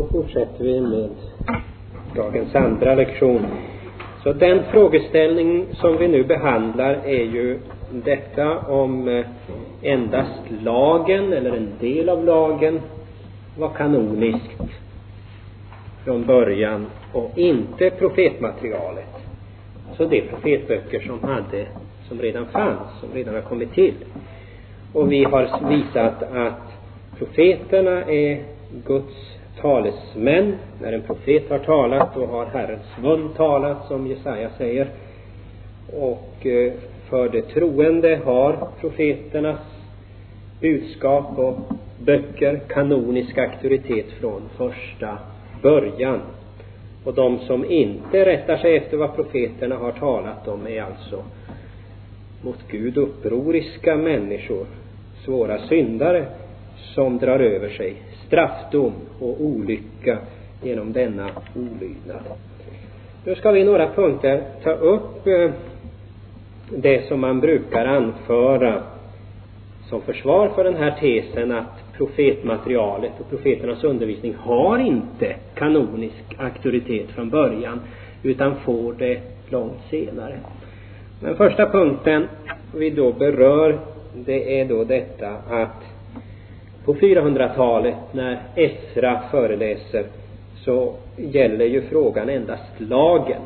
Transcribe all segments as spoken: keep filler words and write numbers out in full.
Då fortsätter vi med dagens andra lektion. Så den frågeställning som vi nu behandlar är ju detta om endast lagen eller en del av lagen var kanoniskt från början och inte profetmaterialet. Så det är profetböcker som hade, som redan fanns, som redan har kommit till. Och vi har visat att profeterna är Guds talesmän. När en profet har talat, då har Herrens mun talat, som Jesaja säger. Och för det troende har profeternas budskap och böcker kanonisk auktoritet från första början. Och de som inte rättar sig efter vad profeterna har talat om är alltså mot Gud upproriska människor, svåra syndare som drar över sig straffdom och olycka genom denna olydnad. Nu ska vi i några punkter ta upp det som man brukar anföra som försvar för den här tesen att profetmaterialet och profeternas undervisning har inte kanonisk auktoritet från början utan får det långt senare. Den första punkten vi då berör, det är då detta att på fyrahundratalet när Esra föreläser så gäller ju frågan endast lagen.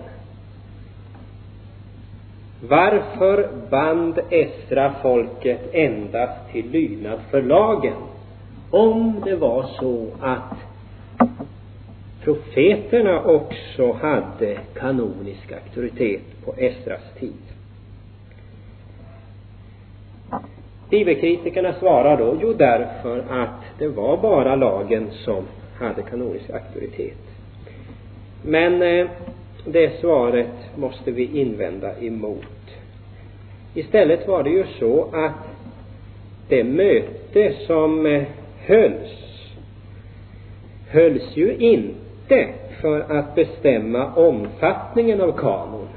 Varför band Esra folket endast till lydnad för lagen? Om det var så att profeterna också hade kanonisk auktoritet på Esras tid. Bibelkritikerna svarar då, jo därför att det var bara lagen som hade kanonisk auktoritet. Men eh, det svaret måste vi invända emot. Istället var det ju så att det möte som eh, hölls hölls ju inte för att bestämma omfattningen av kanon,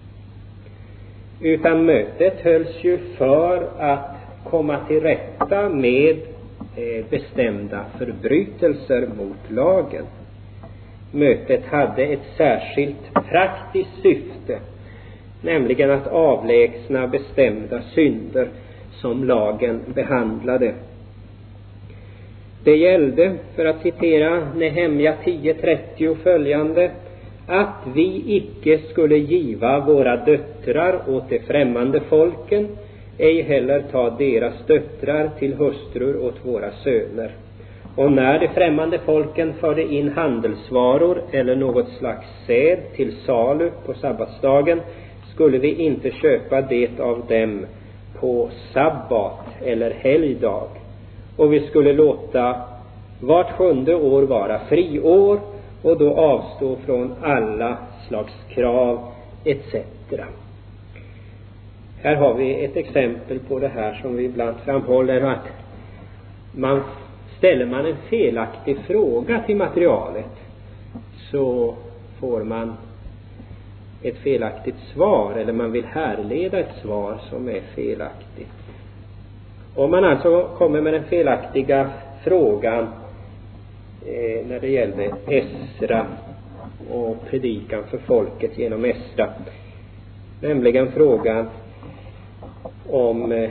utan mötet hölls ju för att komma till rätta med eh, bestämda förbrytelser mot lagen. Mötet hade ett särskilt praktiskt syfte, nämligen att avlägsna bestämda synder som lagen behandlade. Det gällde, för att citera Nehemja tio trettio följande, att vi icke skulle giva våra döttrar åt de främmande folken, ej heller ta deras döttrar till hustrur åt våra söner. Och när de främmande folken förde in handelsvaror eller något slags säd till salu på sabbatsdagen, skulle vi inte köpa det av dem på sabbat eller helgdag. Och vi skulle låta vart sjunde år vara friår och då avstå från alla slags krav et cetera. Här har vi ett exempel på det här som vi ibland framhåller, att man ställer man en felaktig fråga till materialet så får man ett felaktigt svar, eller man vill härleda ett svar som är felaktigt. Om man alltså kommer med den felaktiga frågan eh, när det gällde Esra och predikan för folket genom Esra, nämligen frågan om eh,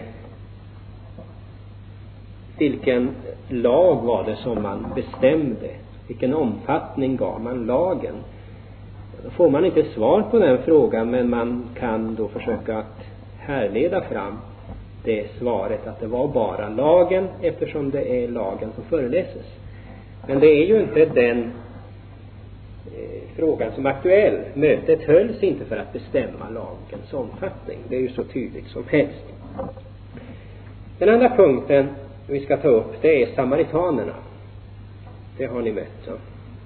vilken lag var det som man bestämde, vilken omfattning gav man lagen. Då får man inte svar på den frågan, men man kan då försöka att härleda fram det svaret att det var bara lagen, eftersom det är lagen som föreläses. Men det är ju inte den eh, frågan som är aktuell. Mötet hölls inte för att bestämma lagens omfattning. Det är ju så tydligt som helst. Den andra punkten vi ska ta upp, det är samaritanerna. Det har ni mött. Så.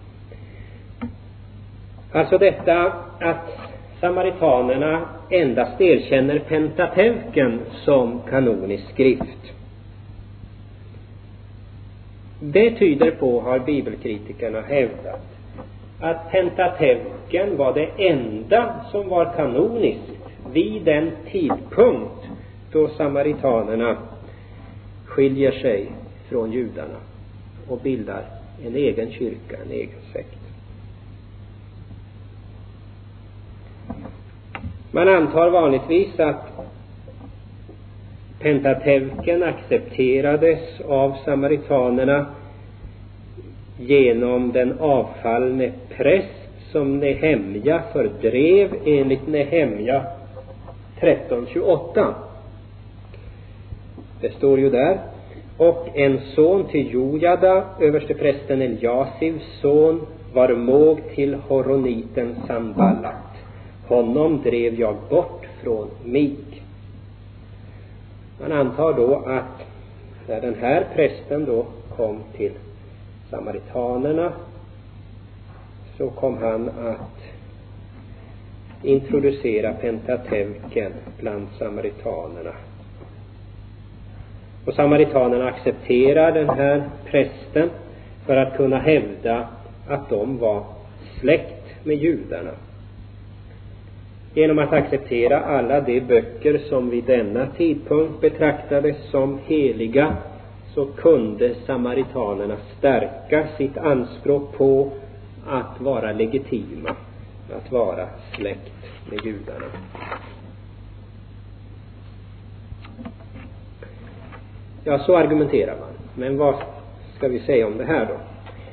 Alltså detta att samaritanerna endast erkänner Pentateuken som kanonisk skrift. Det tyder på, har bibelkritikerna hävdat, att Pentateuken var det enda som var kanoniskt vid den tidpunkt då samaritanerna skiljer sig från judarna och bildar en egen kyrka, en egen sekt. Man antar vanligtvis att Pentateuken accepterades av samaritanerna genom den avfallne präst som Nehemja fördrev enligt Nehemja tretton tjugoåtta. Det står ju där: och en son till Jojada, översteprästen Eliasivs son, var måg till horoniten Sanballat. Honom drev jag bort från mig. Man antar då att när den här prästen då kom till samaritanerna, så kom han att introducera Pentateuken bland samaritanerna. Och samaritanerna accepterar den här prästen för att kunna hävda att de var släkt med judarna. Genom att acceptera alla de böcker som vid denna tidpunkt betraktades som heliga, så kunde samaritanerna stärka sitt anspråk på att vara legitima, att vara släkt med judarna. Ja, så argumenterar man. Men vad ska vi säga om det här då?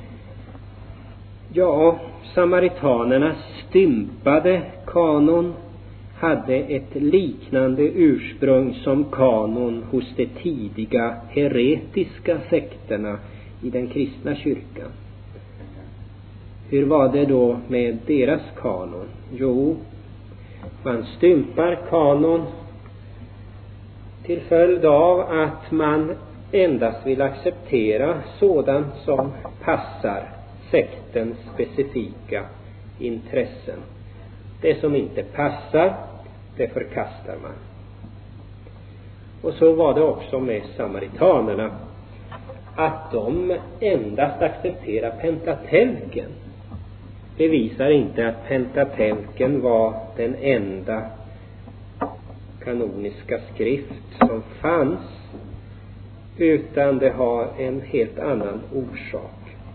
Ja, samaritanernas stympade kanon hade ett liknande ursprung som kanon hos de tidiga heretiska sekterna i den kristna kyrkan. Hur var det då med deras kanon? Jo, man stympar kanon till följd av att man endast vill acceptera sådant som passar sektens specifika intressen. Det som inte passar, det förkastar man. Och så var det också med samaritanerna, att de endast accepterar Pentateuken. Det visar inte att Pentateuken var den enda kanoniska skrift som fanns, utan det har en helt annan orsak.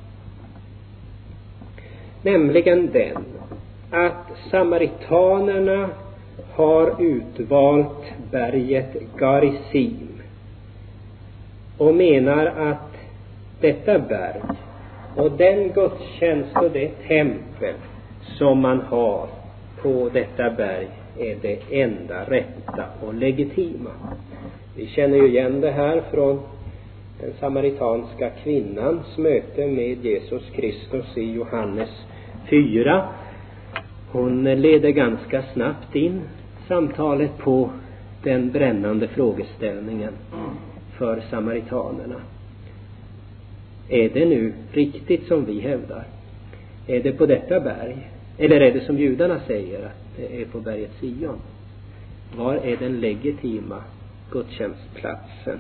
Nämligen den att samaritanerna har utvalt berget Garizim och menar att detta berg och den gudstjänst och det tempel som man har på detta berg är det enda rätta och legitima. Vi känner ju igen det här från den samaritanska kvinnans möte med Jesus Kristus i Johannes fyra. Hon leder ganska snabbt in samtalet på den brännande frågeställningen för samaritanerna. Är det nu riktigt som vi hävdar? Är det på detta berg? Eller är det som judarna säger att det är på berget Sion? Var är den legitima gudstjänstplatsen?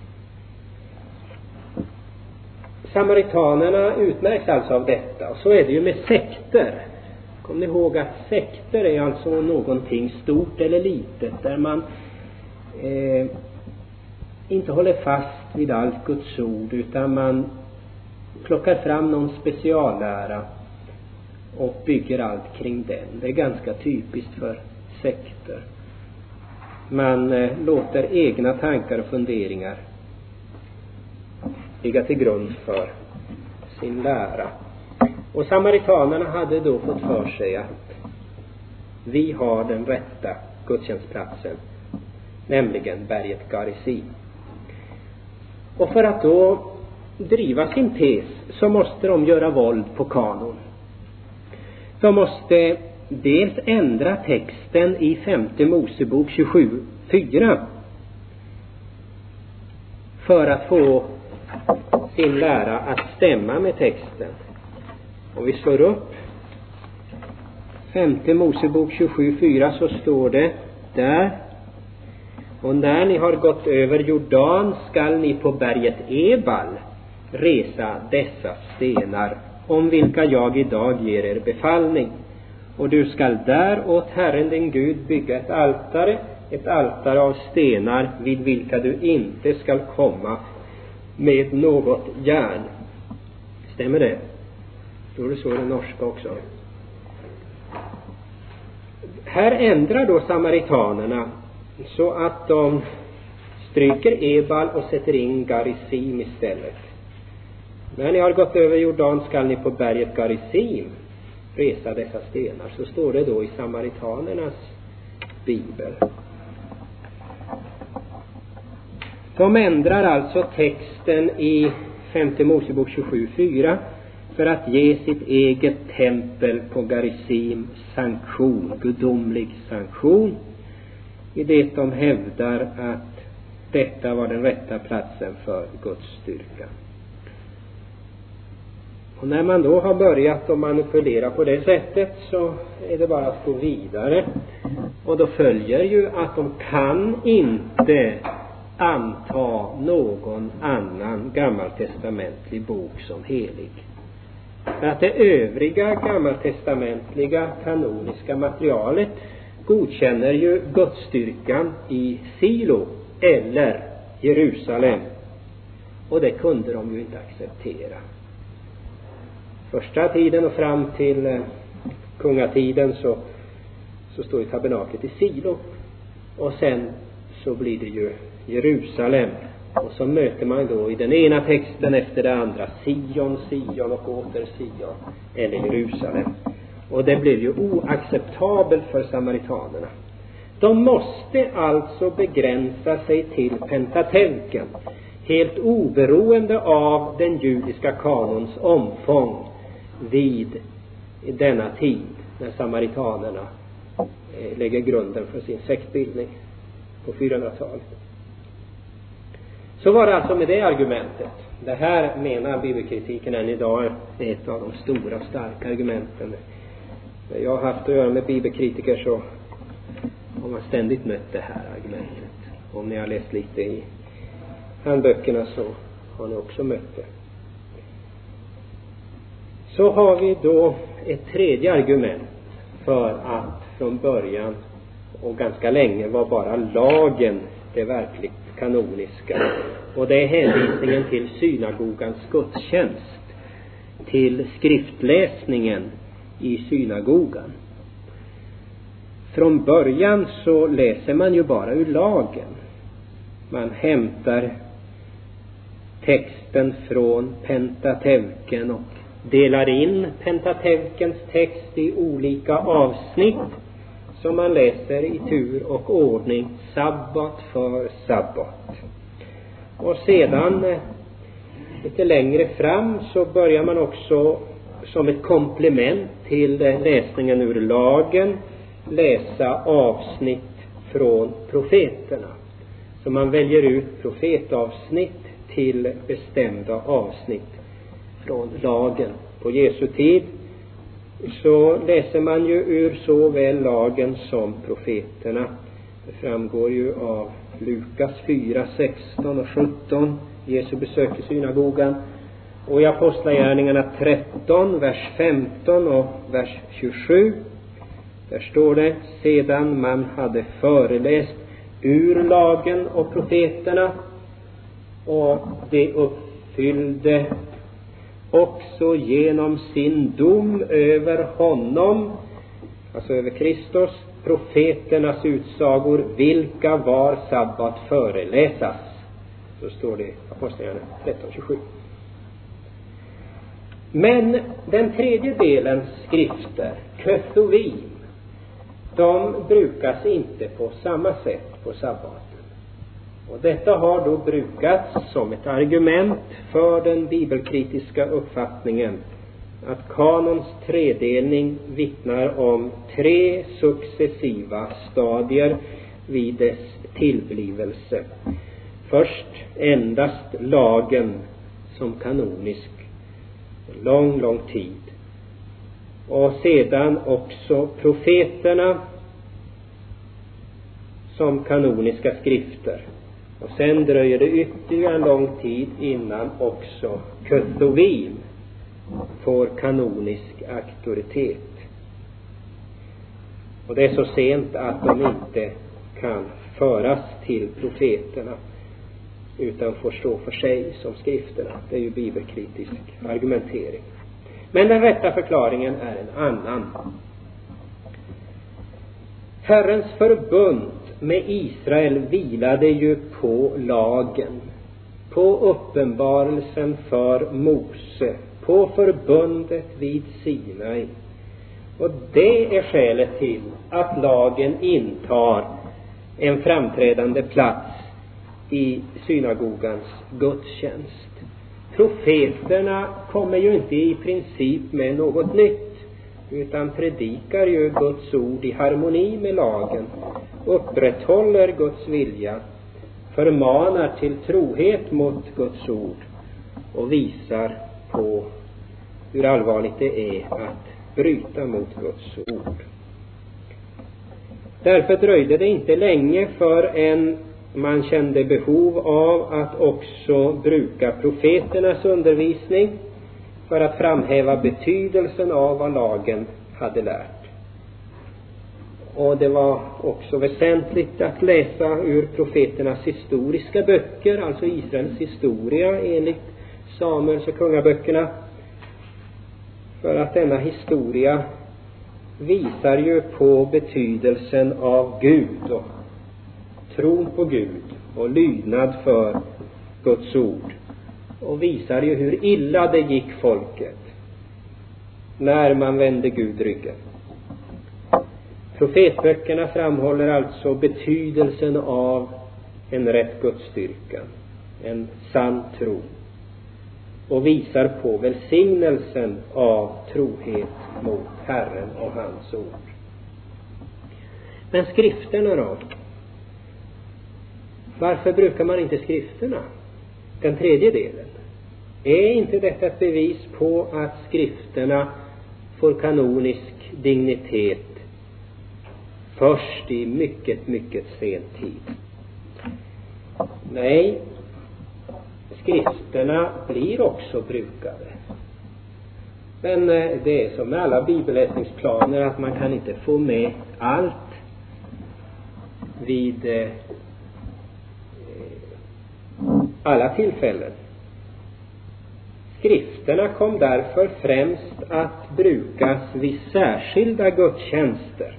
Samaritanerna utmärks alltså av detta. Och så är det ju med sekter. Kom ni ihåg att sekter är alltså någonting stort eller litet, där man eh, inte håller fast vid allt Guds ord, utan man plockar fram någon speciallära och bygger allt kring den. Det är ganska typiskt för sekter. Man eh, låter egna tankar och funderingar ligga till grund för sin lära. Och samaritanerna hade då fått för sig att vi har den rätta gudstjänstplatsen, nämligen berget Garizim. Och för att då driva sin tes så måste de göra våld på kanon. De måste dels ändra texten i femte Mosebok tjugosju fyra för att få sin lära att stämma med texten. Och vi slår upp femte Mosebok tjugosju fyra, så står det där: och när ni har gått över Jordan skall ni på berget Ebal resa dessa stenar, om vilka jag idag ger er befallning. Och du skall där åt Herren din Gud bygga ett altare, ett altare av stenar, vid vilka du inte skall komma med något järn. Stämmer det? Står det så i den norska också? Här ändrar då samaritanerna så att de stryker Ebal och sätter in Garizim istället. När ni har gått över Jordan skall ni på berget Garizim resa dessa stenar. Så står det då i samaritanernas bibel. De ändrar alltså texten i femte Mosebok tjugosju fyra för att ge sitt eget tempel på Garizim sanktion, gudomlig sanktion, i det de hävdar att detta var den rätta platsen för Guds styrka. Och när man då har börjat att manipulera på det sättet så är det bara att gå vidare. Och då följer ju att de kan inte anta någon annan gammaltestamentlig bok som helig. För att det övriga gammaltestamentliga kanoniska materialet godkänner ju Gudsstyrkan i Silo eller Jerusalem. Och det kunde de ju inte acceptera. Första tiden och fram till eh, kungatiden så, så står ju tabernaklet i Silo. Och sen så blir det ju Jerusalem. Och så möter man då i den ena texten efter det andra Sion, Sion och åter Sion eller Jerusalem. Och det blir ju oacceptabelt för samaritanerna. De måste alltså begränsa sig till Pentateuken, helt oberoende av den judiska kanons omfång vid denna tid när samaritanerna lägger grunden för sin sektbildning på fyrahundratalet. Så var det alltså med det argumentet. Det här menar bibelkritiken än idag är ett av de stora starka argumenten. När jag har haft att göra med bibelkritiker så har man ständigt mött det här argumentet. Om ni har läst lite i handböckerna så har ni också mött det. Så har vi då ett tredje argument för att från början och ganska länge var bara lagen det verkligt kanoniska. Och det är hänvisningen till synagogans gudstjänst, till skriftläsningen i synagogan. Från början så läser man ju bara ur lagen. Man hämtar texten från Pentateuken och delar in Pentateukens text i olika avsnitt som man läser i tur och ordning, sabbat för sabbat. Och sedan lite längre fram så börjar man också som ett komplement till läsningen ur lagen läsa avsnitt från profeterna. Så man väljer ut profetavsnitt till bestämda avsnitt från lagen. På Jesu tid så läser man ju ur såväl lagen som profeterna. Det framgår ju av Lukas fyra, sexton och sjutton, Jesu besök i synagogan. Och i Apostlagärningarna tretton, vers femton och vers tjugosju. Där står det: sedan man hade föreläst ur lagen och profeterna och det uppfyllde också genom sin dom över honom, alltså över Kristus, profeternas utsagor, vilka var sabbat föreläsas. Så står det i Apostlagärningarna tretton tjugosju. Men den tredje delen skrifter, Köthuvim, de brukas inte på samma sätt på sabbaten. Och detta har då brukats som ett argument för den bibelkritiska uppfattningen att kanons tredelning vittnar om tre successiva stadier vid dess tillblivelse. Först endast lagen som kanonisk lång, lång tid. Och sedan också profeterna som kanoniska skrifter. Och sen dröjer det ytterligare en lång tid innan också Köthuvim får kanonisk auktoritet. Och det är så sent att de inte kan föras till profeterna. utan får stå för sig som skrifterna. Det är ju bibelkritisk argumentering. Men den rätta förklaringen är en annan. Herrens förbund med Israel vilade ju på lagen, på uppenbarelsen för Mose, på förbundet vid Sinai. Och det är skälet till att lagen intar en framträdande plats i synagogans gudstjänst. Profeterna kommer ju inte i princip med något nytt, utan predikar ju Guds ord i harmoni med lagen, upprätthåller Guds vilja, förmanar till trohet mot Guds ord och visar på hur allvarligt det är att bryta mot Guds ord. Därför dröjde det inte länge förrän man kände behov av att också bruka profeternas undervisning för att framhäva betydelsen av vad lagen hade lärt. Och det var också väsentligt att läsa ur profeternas historiska böcker, alltså Israels historia enligt Samuels och kungaböckerna, för att denna historia visar ju på betydelsen av Gud och tron på Gud och lydnad för Guds ord, och visar ju hur illa det gick folket när man vände Gud ryggen. Profetböckerna framhåller alltså betydelsen av en rätt gudsstyrkan, en sann tro, och visar på välsignelsen av trohet mot Herren och hans ord. Men skrifterna då? Varför brukar man inte skrifterna? Den tredje delen. Är inte detta ett bevis på att skrifterna får kanonisk dignitet först i mycket, mycket sen tid? Nej, skrifterna blir också brukade. Men det är som med alla bibelläsningsplaner att man kan inte få med allt vid eh, alla tillfällen. Skrifterna kom därför främst att brukas vid särskilda gudstjänster.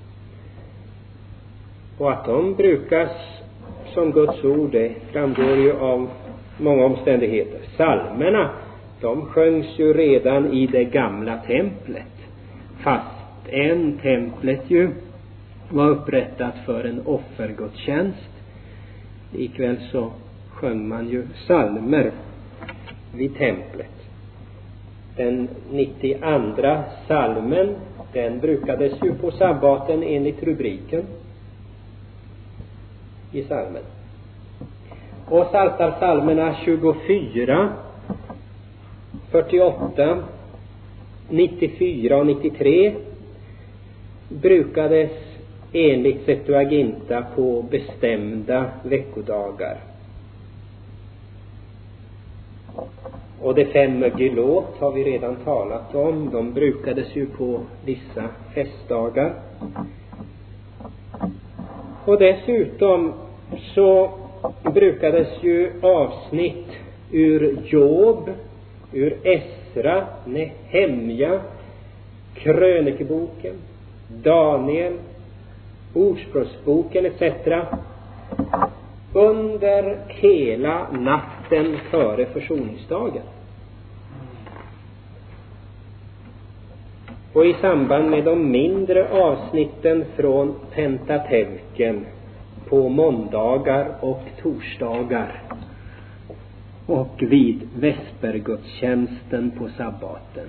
Och att de brukas som Guds ord, det framgår ju av många omständigheter. Psalmerna, de sjöngs ju redan i det gamla templet, fast en templet ju var upprättat för en offergudstjänst. Likväl så sjöng man ju psalmer vid templet. Den nittioandra psalmen, den brukades ju på sabbaten enligt rubriken i psalmen. Och psaltarpsalmerna tjugofyra, fyrtioåtta, nittiofyra och nittiotre brukades enligt Septuaginta på bestämda veckodagar. Och de fem mögelåt har vi redan talat om. De brukades ju på vissa festdagar. Och dessutom så brukades ju avsnitt ur Job, ur Esra, Nehemja, krönikeboken, Daniel, Ordspråksboken et cetera under hela natten före försoningsdagen. Och i samband med de mindre avsnitten från Pentateuken på måndagar och torsdagar och vid vespergudstjänsten på sabbaten.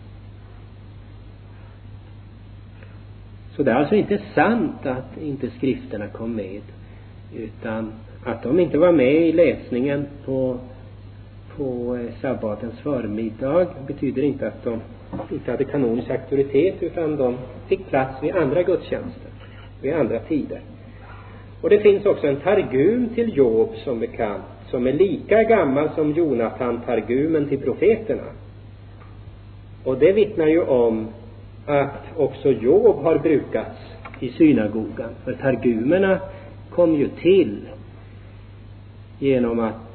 Så det är alltså inte sant att inte skrifterna kom med, utan att de inte var med i läsningen på, på sabbatens förmiddag betyder inte att de inte hade kanonisk auktoritet, utan de fick plats vid andra gudstjänster, vid andra tider. Och det finns också en targum till Job som bekant, som är lika gammal som Jonatan-targumen till profeterna. Och det vittnar ju om att också Job har brukats i synagogan. För targumerna kom ju till genom att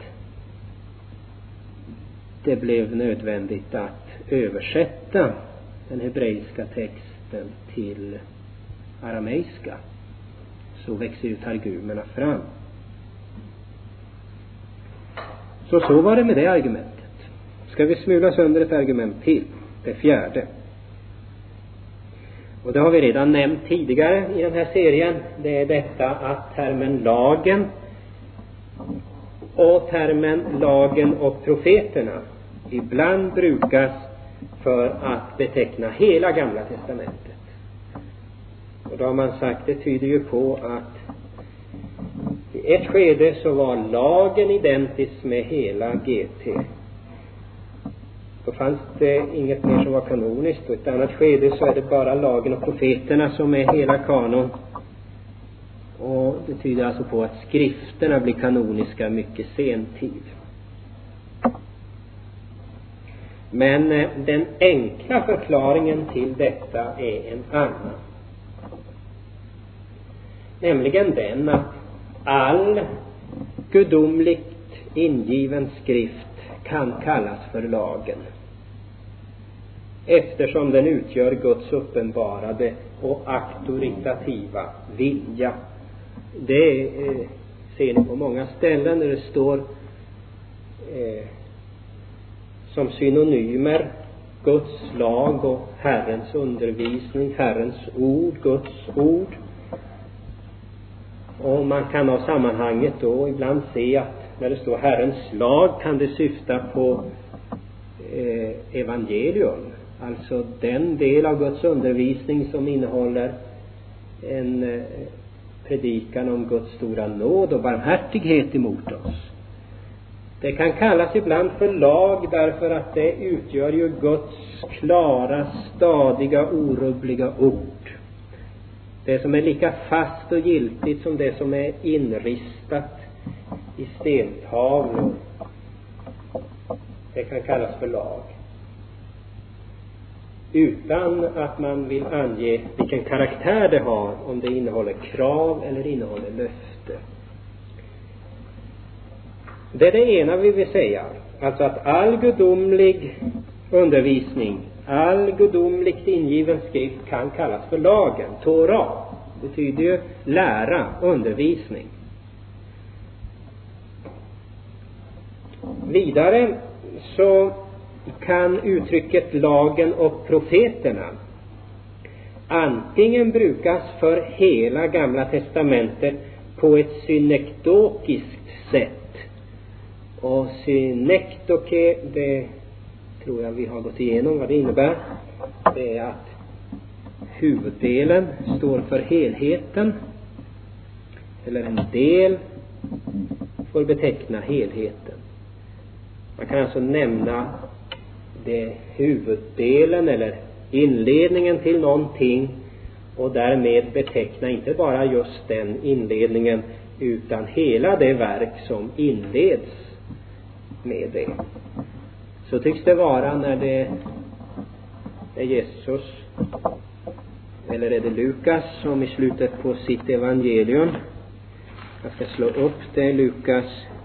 det blev nödvändigt att översätta den hebreiska texten till arameiska, så växer ju targumerna fram. Så så var det med det argumentet. Ska vi smula sönder ett argument till, det fjärde. Och det har vi redan nämnt tidigare i den här serien. Det är detta att termen lagen och termen lagen och profeterna ibland brukas för att beteckna hela Gamla testamentet. Och då har man sagt, det tyder ju på att i ett skede så var lagen identisk med hela G T. Då fanns det inget mer som var kanoniskt, och i ett annat skede så är det bara lagen och profeterna som är hela kanon. Och det tyder alltså på att skrifterna blir kanoniska mycket sen tid. Men eh, den enkla förklaringen till detta är en annan. Nämligen den att all gudomligt ingiven skrift kan kallas för lagen, eftersom den utgör Guds uppenbarade och auktoritativa vilja. Det eh, ser ni på många ställen där det står eh, som synonymer Guds lag och Herrens undervisning, Herrens ord, Guds ord. Och man kan av sammanhanget då ibland se att när det står Herrens lag kan det syfta på eh, evangelium, alltså den del av Guds undervisning som innehåller en eh, predikan om Guds stora nåd och barmhärtighet emot oss. Det kan kallas ibland för lag därför att det utgör ju Guds klara, stadiga, orubbliga ord. Det som är lika fast och giltigt som det som är inristat i stentavlor. Det kan kallas för lag. Utan att man vill ange vilken karaktär det har, om det innehåller krav eller innehåller löfte. Det är det ena vi vill säga. Alltså att all gudomlig undervisning, all gudomligt ingiven skrift kan kallas för lagen. Torah betyder ju lära, undervisning. Vidare så kan uttrycket lagen och profeterna antingen brukas för hela Gamla testamentet på ett synekdokiskt sätt. Och synekdoke, det tror jag vi har gått igenom vad det innebär. Det är att huvuddelen står för helheten, eller en del får beteckna helheten. Man kan alltså nämna det huvuddelen eller inledningen till någonting och därmed beteckna inte bara just den inledningen utan hela det verk som inleds med det. Så tycks det vara när det är Jesus, eller är det Lukas, som i slutet på sitt evangelium, jag ska slå upp det, Lukas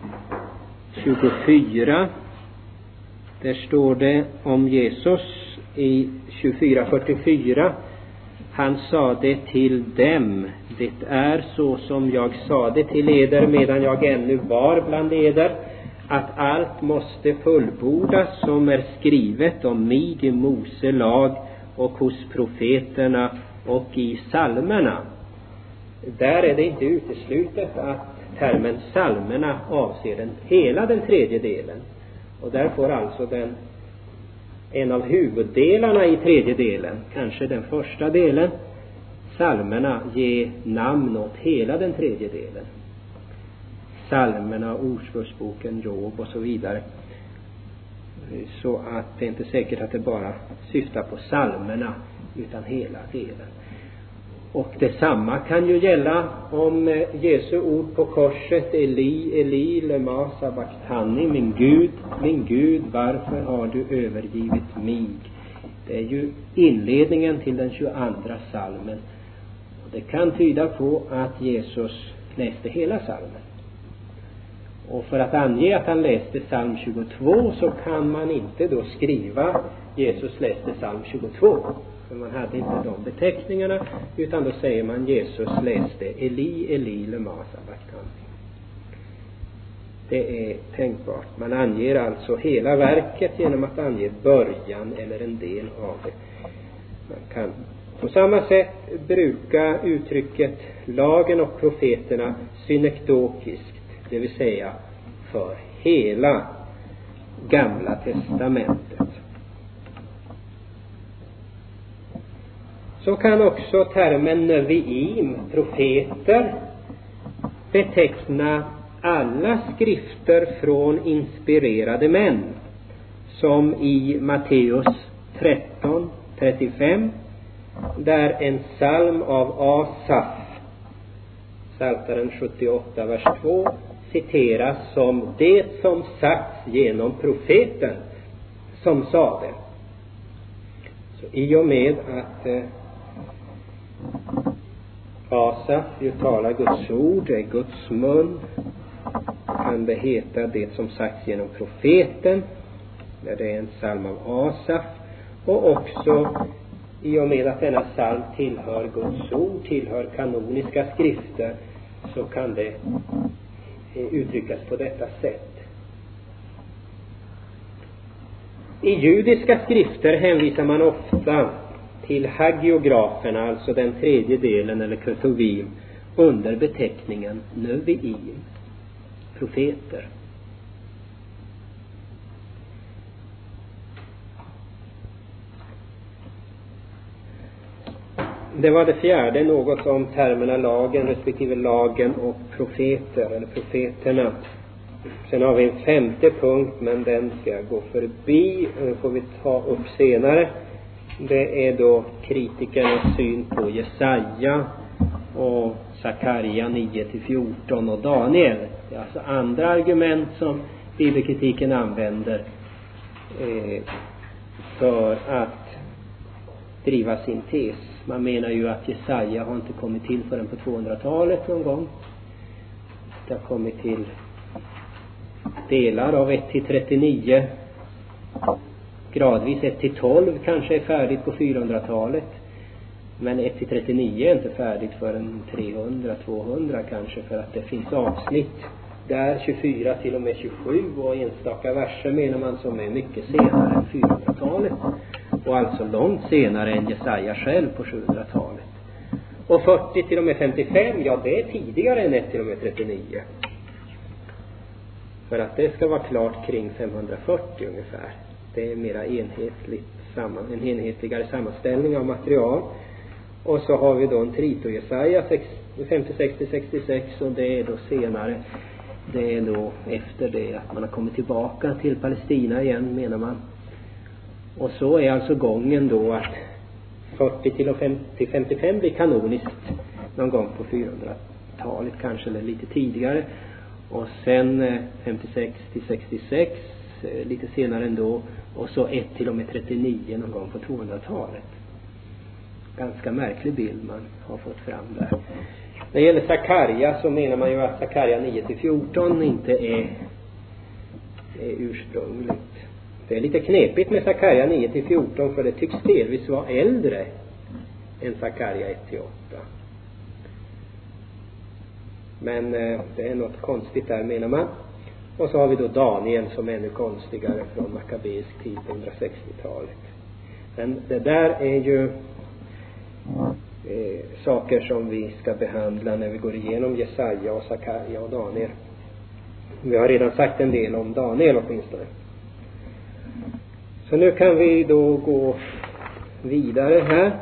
tjugofyra, där står det om Jesus i tjugofyra fyrtiofyra: han sade till dem, det är så som jag sade till eder medan jag ännu var bland eder, att allt måste fullbordas som är skrivet om mig i Mose lag och hos profeterna och i psalmerna. Där är det inte uteslutet att termen psalmerna avser den, hela den tredje delen. Och där får alltså den, en av huvuddelarna i tredje delen, kanske den första delen, psalmerna, ge namn åt hela den tredje delen. Psalmerna, Ordspråksboken, Job och så vidare. Så att det är inte säkert att det bara syftar på psalmerna utan hela delen. Och detsamma kan ju gälla om Jesu ord på korset: Eli, Eli, lema sabachthani, min Gud, min Gud, varför har du övergivit mig? Det är ju inledningen till den tjugoandra psalmen. Och det kan tyda på att Jesus läste hela psalmen. Och för att ange att han läste psalm tjugotvå så kan man inte då skriva Jesus läste psalm tjugotvå. För man hade inte de beteckningarna, utan då säger man Jesus läste Eli, Eli, lema sabachthani. Det är tänkbart. Man anger alltså hela verket genom att ange början eller en del av det. Man kan på samma sätt bruka uttrycket lagen och profeterna synekdokiskt, det vill säga för hela Gamla testamentet. Så kan också termen neviim, profeter, beteckna alla skrifter från inspirerade män, som i Matteus tretton trettiofem, där en psalm av Asaf, Psaltaren sjuttioåtta vers två, citeras som det som sagts genom profeten som sade. Så i och med att eh, Asaf ju talar Guds ord, är Guds mun, kan det heta det som sagts genom profeten, när det är en psalm av Asaf. Och också i och med att denna psalm tillhör Guds ord, tillhör kanoniska skrifter, så kan det uttryckas på detta sätt. I judiska skrifter hänvisar man ofta till hagiograferna, alltså den tredje delen eller ketuvim, under beteckningen neviim, profeter. Det var det fjärde, något om termerna lagen respektive lagen och profeter eller profeterna. Sen har vi en femte punkt, men den ska jag gå förbi, den får vi ta upp senare. Det är då kritikernas syn på Jesaja och Sakarja nio till fjorton och Daniel. Det är alltså andra argument som bibelkritiken använder eh, för att driva sin tes. Man menar ju att Jesaja har inte kommit till förrän på tvåhundratalet någon gång. Det har kommit till delar av ett till trettionio. Gradvis ett till tolv kanske är färdigt på fyrahundratalet. Men ett till trettionio är inte färdigt förrän trehundra tvåhundra kanske, för att det finns avsnitt där tjugofyra till och med tjugosju och enstaka verser menar man som är mycket senare än fyrahundratalet. Och alltså långt senare än Jesaja själv på sjuhundratalet. Och fyrtio till och med femtiofem, ja det är tidigare än ett till och med trettionio. För att det ska vara klart kring femhundrafyrtio ungefär. Det är mera enhetligt, en enhetligare sammanställning av material. Och så har vi då en trito Jesaja femtiosex till sextiosex, och det är då senare. Det är då efter det att man har kommit tillbaka till Palestina igen, menar man. Och så är alltså gången då att fyrtio till femtiofem blir kanoniskt någon gång på fyrahundratalet kanske, eller lite tidigare. Och sen femtiosex till sextiosex lite senare ändå, och så ett till och med trettionio någon gång på tvåhundratalet. Ganska märklig bild man har fått fram där. När det gäller Sakarja så menar man ju att Sakarja nio till fjorton inte är, är ursprungligt. Det är lite knepigt med Sakarja nio till fjorton, för det tycks delvis vara äldre än Sakarja ett till åtta. Men eh, det är något konstigt där, menar man. Och så har vi då Daniel som är ännu konstigare, från makabeisk tid på hundrasextiotalet. Men det där är ju eh, saker som vi ska behandla när vi går igenom Jesaja och Sakarja och Daniel. Vi har redan sagt en del om Daniel åtminstone. Så nu kan vi då gå vidare här.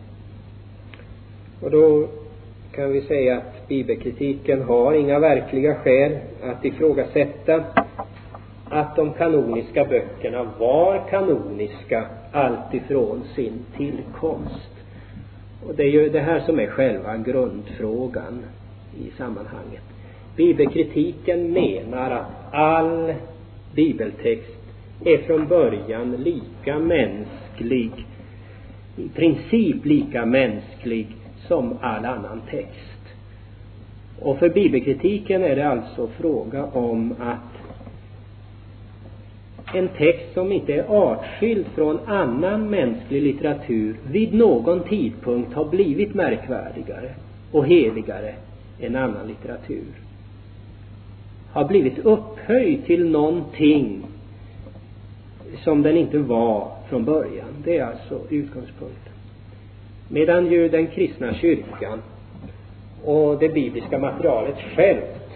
Och då kan vi säga att bibelkritiken har inga verkliga skäl att ifrågasätta att de kanoniska böckerna var kanoniska allt ifrån sin tillkomst. Och det är ju det här som är själva grundfrågan i sammanhanget. Bibelkritiken menar att all bibeltext är från början lika mänsklig, i princip lika mänsklig som all annan text. Och för bibelkritiken är det alltså fråga om att en text som inte är artskild från annan mänsklig litteratur vid någon tidpunkt har blivit märkvärdigare och heligare än annan litteratur. Har blivit upphöjd till någonting som den inte var från början. Det är alltså utgångspunkten. Medan ju den kristna kyrkan och det bibliska materialet självt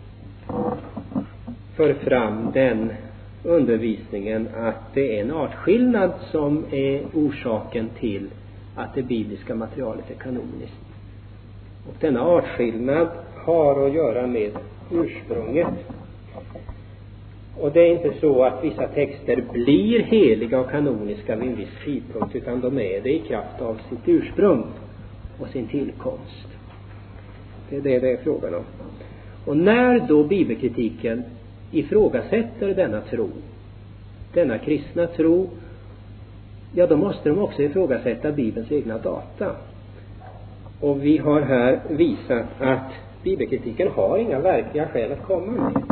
för fram den undervisningen att det är en artskillnad som är orsaken till att det bibliska materialet är kanoniskt. Och denna artskillnad har att göra med ursprunget. Och det är inte så att vissa texter blir heliga och kanoniska vid en viss tidpunkt, utan de är det i kraft av sitt ursprung och sin tillkomst. Det är det det är frågan om. Och när då bibelkritiken ifrågasätter denna tro, denna kristna tro, ja, då måste de också ifrågasätta Bibelns egna data. Och vi har här visat att bibelkritiken har inga verkliga skäl att komma med.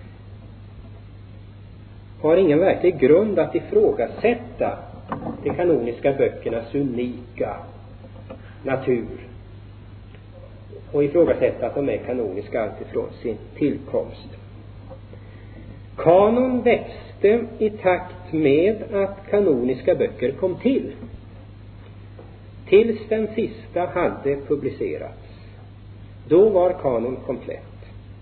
Har ingen verklig grund att ifrågasätta de kanoniska böckernas unika natur och ifrågasätta att de är kanoniska alltifrån sin tillkomst. Kanon växte i takt med att kanoniska böcker kom till, tills den sista hade publicerats. Då var kanon komplett.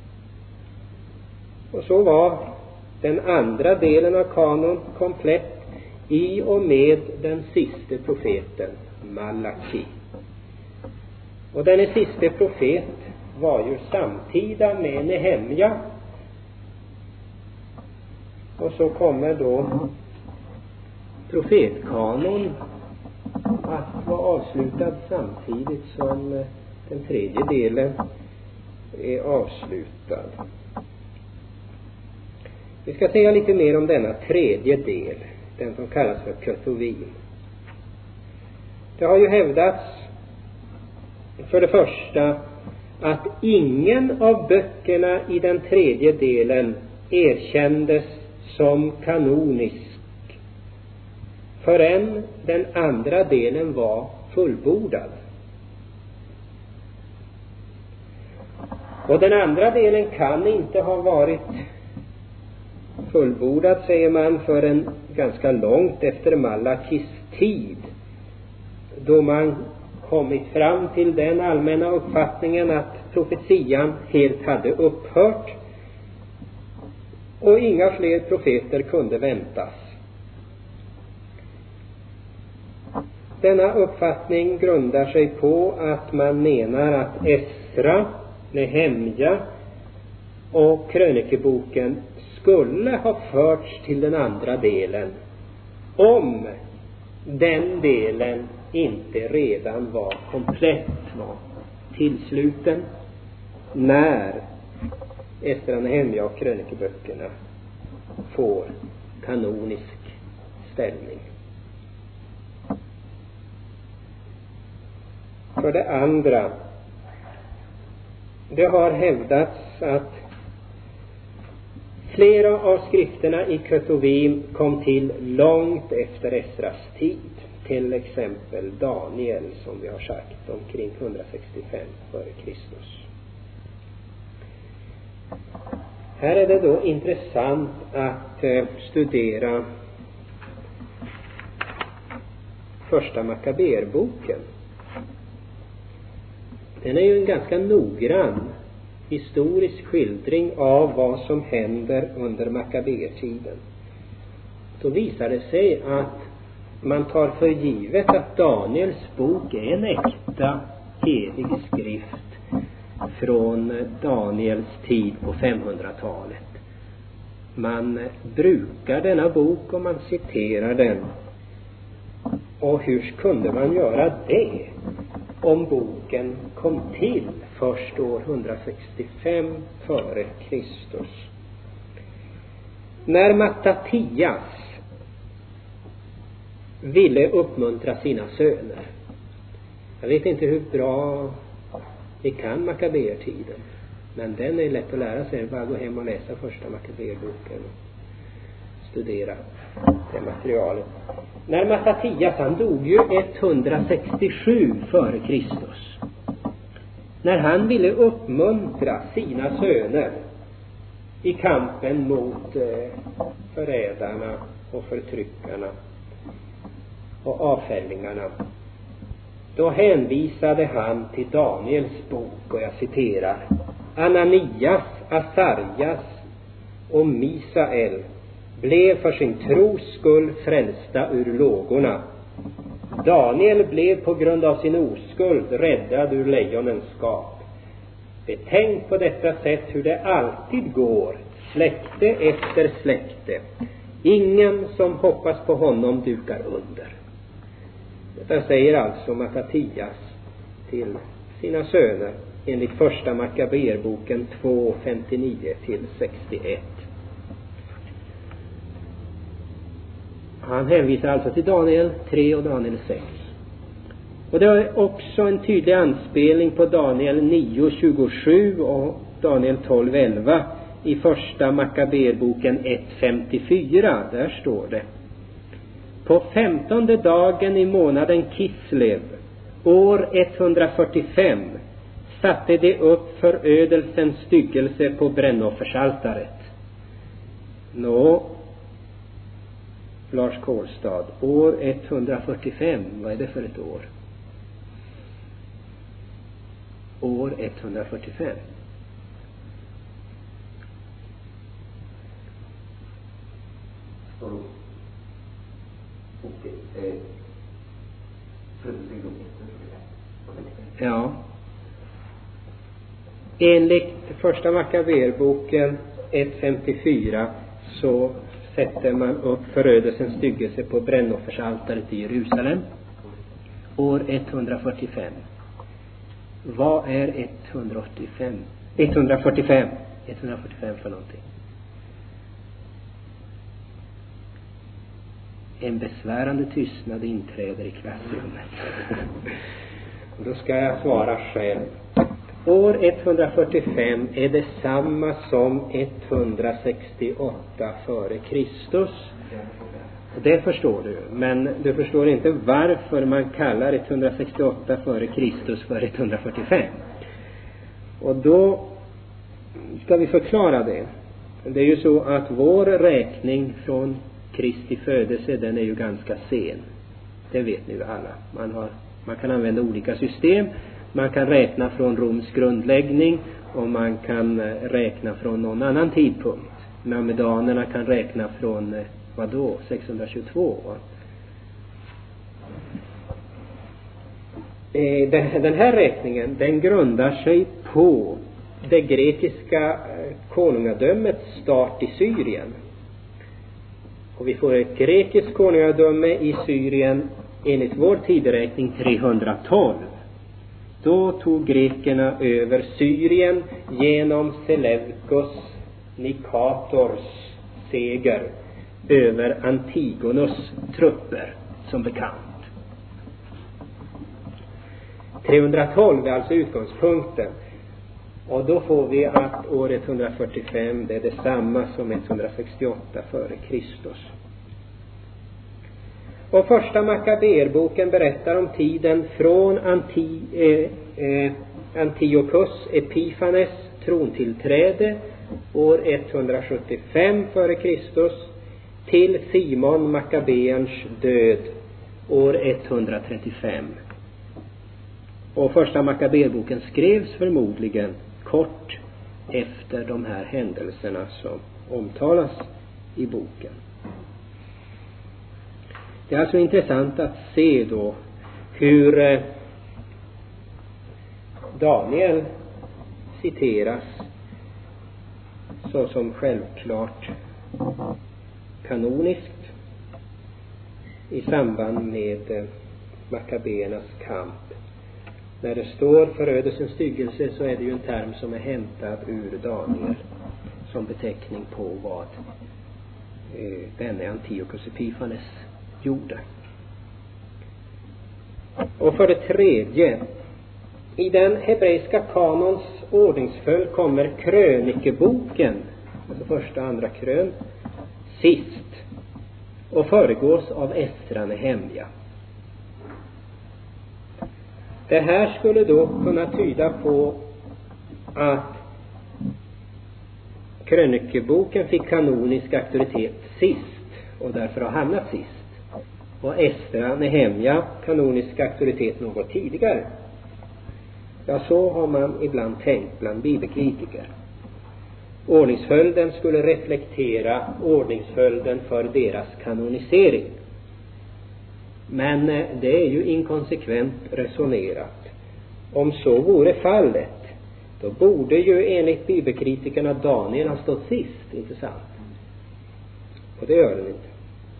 Och så var den andra delen av kanon komplett i och med den siste profeten, Malaki. Och den siste profet var ju samtida med Nehemja. Och så kommer då profetkanon att vara avslutad samtidigt som den tredje delen är avslutad. Vi ska säga lite mer om denna tredje del, den som kallas för Ketuvim. Det har ju hävdats för det första att ingen av böckerna i den tredje delen erkändes som kanonisk förrän den andra delen var fullbordad. Och den andra delen kan inte ha varit fullbordad, säger man, förrän ganska långt efter Malakis tid, då man kommit fram till den allmänna uppfattningen att profetian helt hade upphört och inga fler profeter kunde väntas. Denna uppfattning grundar sig på att man menar att Esra, Nehemja och krönikeboken skulle ha förts till den andra delen om den delen inte redan var komplett, var tillsluten, när Esra, Nehemja och krönikeböckerna får kanonisk ställning. För det andra, det har hävdats att flera av skrifterna i Ketuvim kom till långt efter Esras tid. Till exempel Daniel, som vi har sagt, omkring hundrasextiofem före Kristus. Här är det då intressant att eh, studera första Makaberboken. Den är ju en ganska noggrann historisk skildring av vad som händer under Makabertiden. Då visar det sig att man tar för givet att Daniels bok är en äkta helig skrift från Daniels tid på femhundratalet. Man brukar denna bok och man citerar den. Och hur kunde man göra det om boken kom till först år hundrasextiofem före Kristus? När Mattatias ville uppmuntra sina söner. Jag vet inte hur bra vi kan Makabertiden. Men den är lätt att lära sig. Bara gå hem och läsa första Makabéerboken och studera det materialet. När Mattatias, han dog ju etthundrasextiosju före Kristus. När han ville uppmuntra sina söner i kampen mot eh, förrädarna och förtryckarna och avfällingarna, då hänvisade han till Daniels bok, och jag citerar: Ananias, Asarjas och Misael blev för sin tros skull frälsta ur lågorna. Daniel blev på grund av sin oskuld räddad ur lejonens skap. Betänk på detta sätt hur det alltid går, släkte efter släkte. Ingen som hoppas på honom dukar under. Detta säger alltså Mattatias till sina söner enligt första Makabéerboken två femtionio till sextioett. Han hänvisar alltså till Daniel tre och Daniel sex. Och det är också en tydlig anspelning på Daniel nio tjugosju och Daniel tolv elva i första Makabéerboken ett femtiofyra. Där står det: På femtonde dagen i månaden Kislev, år etthundrafyrtiofem, satte de upp förödelsens styggelse på brännoffersaltaret. Nå, Lars Kålstad, år etthundrafyrtiofem, vad är det för ett år? År etthundrafyrtiofem. Ja. Enligt första Makabéerboken ett femtiofyra så sätter man upp förödelsens styggelse på brännoffersaltaret i Jerusalem år etthundrafyrtiofem. Vad är etthundraåttiofem? etthundrafyrtiofem. etthundrafyrtiofem för någonting. En besvärande tystnad inträder i klassrummet. Och då ska jag svara själv. År etthundrafyrtiofem är detsamma som etthundrasextioåtta före Kristus. Det förstår du, men du förstår inte varför man kallar etthundrasextioåtta före Kristus för etthundrafyrtiofem. Och då ska vi förklara det. Det är ju så att vår räkning från Kristi födelse, den är ju ganska sen. Det vet ni ju alla. Man har, man kan använda olika system. Man kan räkna från Roms grundläggning och man kan räkna från någon annan tidpunkt. Mohammedanerna kan räkna från, vad då, sexhundratjugotvå. Den här räkningen, den grundar sig på det grekiska konungadömets start i Syrien. Och vi får ett grekiskt konungadöme i Syrien enligt vår tideräkning trehundratolv. Då tog grekerna över Syrien genom Seleukos Nikators seger över Antigonos trupper, som bekant. trehundratolv är alltså utgångspunkten. Och då får vi att år etthundrafyrtiofem, det är detsamma som etthundrasextioåtta före Kristus. Och första Makabéerboken berättar om tiden från Anti, eh, eh, Antiochus Epifanes trontillträde år etthundrasjuttiofem före Kristus till Simon Makabéerns död år etthundratrettiofem. Och första Makabéerboken skrevs förmodligen kort efter de här händelserna som omtalas i boken. Det är alltså intressant att se då hur Daniel citeras så som självklart kanoniskt i samband med Makabéernas kamp. När det står förödelsens styggelse så är det ju en term som är hämtad ur Daniel som beteckning på vad eh, denne Antiochus Epifanes gjorde. Och för det tredje I den hebreiska kanons ordningsföljd kommer krönikeboken, alltså första och andra krön, sist och föregås av Esra Nehemja. Det här skulle då kunna tyda på att krönikeboken fick kanonisk auktoritet sist och därför har hamnat sist. Och Esra Nehemja kanonisk auktoritet något tidigare. Ja, så har man ibland tänkt bland bibelkritiker. Ordningsföljden skulle reflektera ordningsföljden för deras kanonisering. Men det är ju inkonsekvent resonerat. Om så vore fallet, då borde ju enligt bibelkritikerna Daniel ha stått sist, inte sant? Och det gör den inte.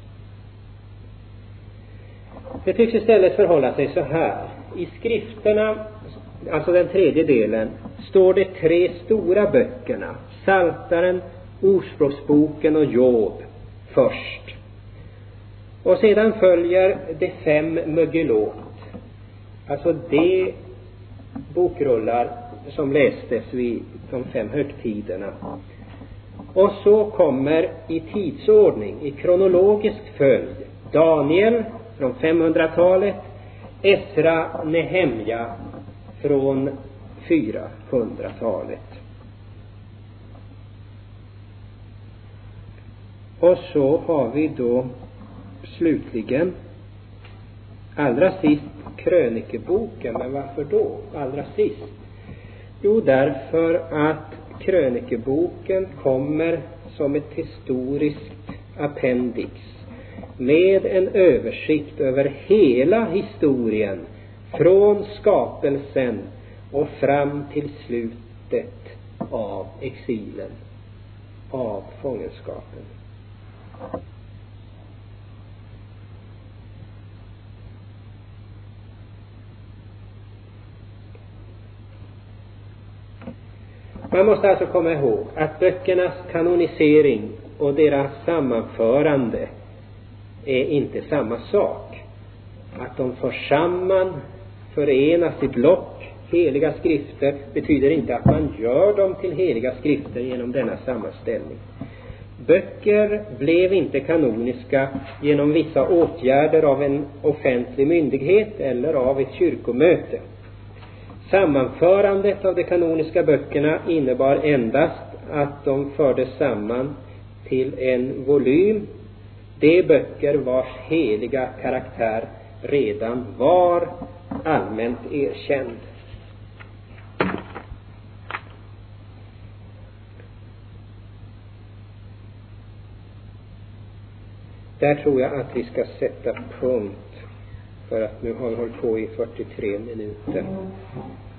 Det tycks istället förhålla sig så här. I skrifterna, alltså den tredje delen, står det tre stora böckerna. Psaltaren, Ordspråksboken och Job först. Och sedan följer de fem Mögelot. Alltså de bokrullar som lästes vid de fem högtiderna. Och så kommer i tidsordning, i kronologisk följd, Daniel från femhundratalet, Esra Nehemja från fyrahundratalet. Och så har vi då slutligen allra sist krönikeboken. Men varför då allra sist? Jo, därför att krönikeboken kommer som ett historiskt appendix med en översikt över hela historien från skapelsen och fram till slutet av exilen, av fångenskapen. Man måste alltså komma ihåg att böckernas kanonisering och deras sammanförande är inte samma sak. Att de förs samman, förenas i block, heliga skrifter, betyder inte att man gör dem till heliga skrifter genom denna sammanställning. Böcker blev inte kanoniska genom vissa åtgärder av en offentlig myndighet eller av ett kyrkomöte. Sammanförandet av de kanoniska böckerna innebar endast att de fördes samman till en volym, de böcker vars heliga karaktär redan var allmänt erkänd. Där tror jag att vi ska sätta punkt, för att nu har vi hållit på i fyrtiotre minuter.